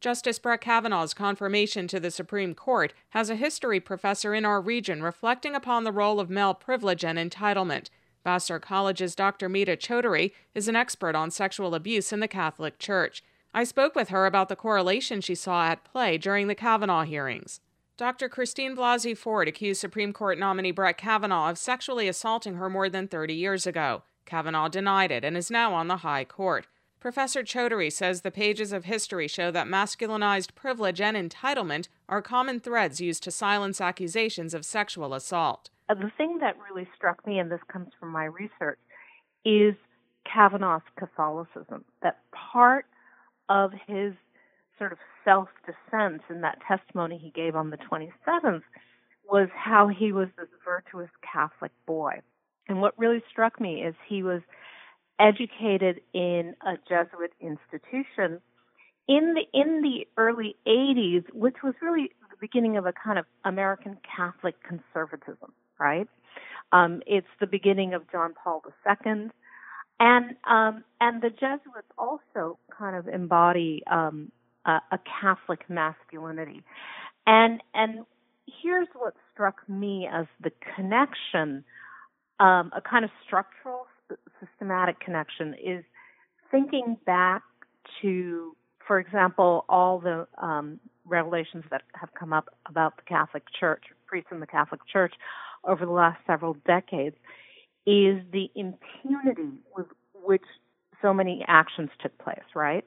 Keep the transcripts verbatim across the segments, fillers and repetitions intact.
Justice Brett Kavanaugh's confirmation to the Supreme Court has a history professor in our region reflecting upon the role of male privilege and entitlement. Vassar College's Doctor Meeta Chaudhary is an expert on sexual abuse in the Catholic Church. I spoke with her about the correlation she saw at play during the Kavanaugh hearings. Doctor Christine Blasey Ford accused Supreme Court nominee Brett Kavanaugh of sexually assaulting her more than thirty years ago. Kavanaugh denied it and is now on the high court. Professor Chaudhary says the pages of history show that masculinized privilege and entitlement are common threads used to silence accusations of sexual assault. The thing that really struck me, and this comes from my research, is Kavanaugh's Catholicism. That part of his sort of self-defense in that testimony he gave on the twenty-seventh was how he was this virtuous Catholic boy. And what really struck me is he was educated in a Jesuit institution in the in the early eighties, which was really the beginning of a kind of American Catholic conservatism, right? Um, it's the beginning of John Paul the Second, and um, and the Jesuits also kind of embody um, a, a Catholic masculinity, and and here's what struck me as the connection, um, a kind of structural, systematic connection, is thinking back to, for example, all the um, revelations that have come up about the Catholic Church, priests in the Catholic Church over the last several decades, is the impunity with which so many actions took place, right?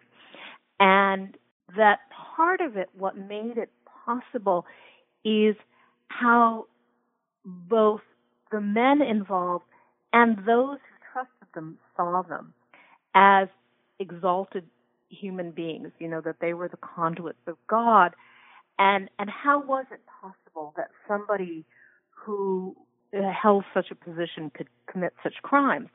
And that part of it, what made it possible, is how both the men involved and those who trusted them saw them as exalted human beings, you know, that they were the conduits of God. And and how was it possible that somebody who held such a position could commit such crimes?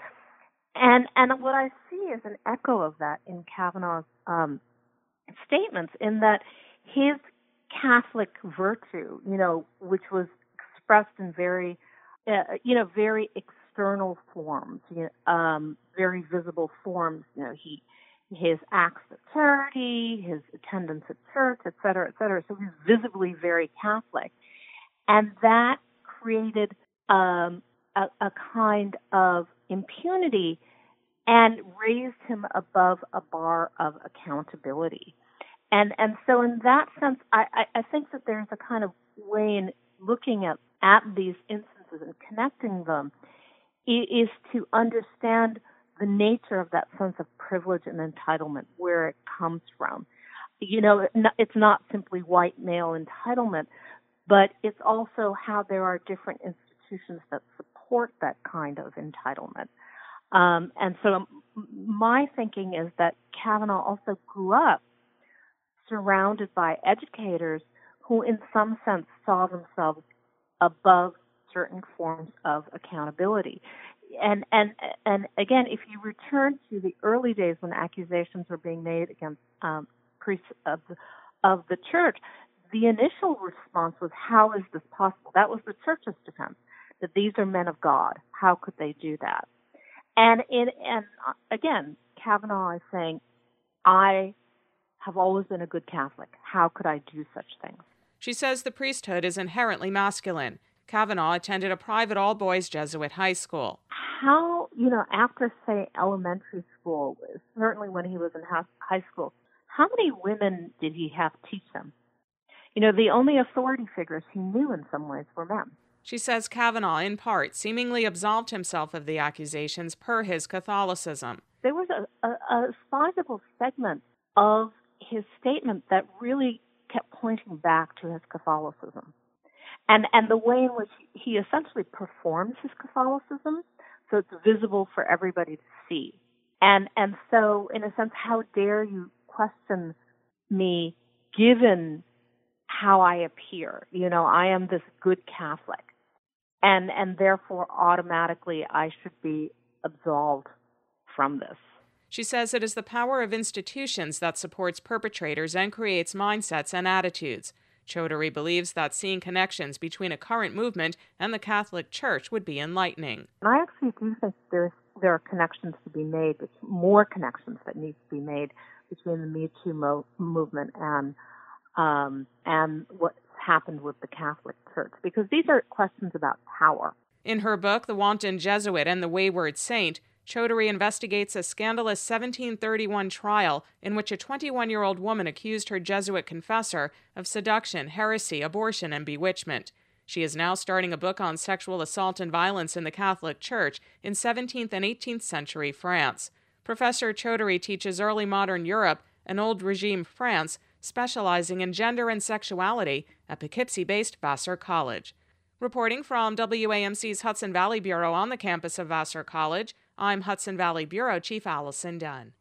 And and what I see is an echo of that in Kavanaugh's um, statements, in that his Catholic virtue, you know, which was expressed in very, uh, you know, very external forms, you know, um, very visible forms, you know, he his acts of charity, his attendance at church, et cetera, et cetera. So he's visibly very Catholic. And that created um, a, a kind of impunity and raised him above a bar of accountability. And and so in that sense, I, I, I think that there's a kind of way in looking at, at these instances and connecting them is to understand the nature of that sense of privilege and entitlement, where it comes from. You know, it's not simply white male entitlement, but it's also how there are different institutions that support that kind of entitlement. Um, and so my thinking is that Kavanaugh also grew up surrounded by educators who in some sense saw themselves above certain forms of accountability. And and and again, if you return to the early days when accusations were being made against um, priests of the, of the church, the initial response was, "How is this possible?" That was the church's defense, that these are men of God. How could they do that? And in and again, Kavanaugh is saying, "I have always been a good Catholic. How could I do such things?" She says the priesthood is inherently masculine. Kavanaugh attended a private all-boys Jesuit high school. How, you know, after, say, elementary school, certainly when he was in high school, how many women did he have teach him? You know, the only authority figures he knew in some ways were men. She says Kavanaugh, in part, seemingly absolved himself of the accusations per his Catholicism. There was a, a, a sizable segment of his statement that really kept pointing back to his Catholicism. And and the way in which he essentially performs his Catholicism, so it's visible for everybody to see. And and so, in a sense, how dare you question me given how I appear? You know, I am this good Catholic. And and therefore, automatically, I should be absolved from this. She says it is the power of institutions that supports perpetrators and creates mindsets and attitudes. Chaudhary believes that seeing connections between a current movement and the Catholic Church would be enlightening. And I actually do think there's, there are connections to be made, more connections that need to be made between the Me Too mo- movement and um, and what's happened with the Catholic Church, because these are questions about power. In her book, The Wanton Jesuit and the Wayward Saint, Chaudhuri investigates a scandalous seventeen thirty-one trial in which a twenty-one-year-old woman accused her Jesuit confessor of seduction, heresy, abortion, and bewitchment. She is now starting a book on sexual assault and violence in the Catholic Church in seventeenth and eighteenth century France. Professor Chaudhuri teaches early modern Europe and old regime France, specializing in gender and sexuality at Poughkeepsie-based Vassar College. Reporting from W A M C's Hudson Valley Bureau on the campus of Vassar College, I'm Hudson Valley Bureau Chief Allison Dunn.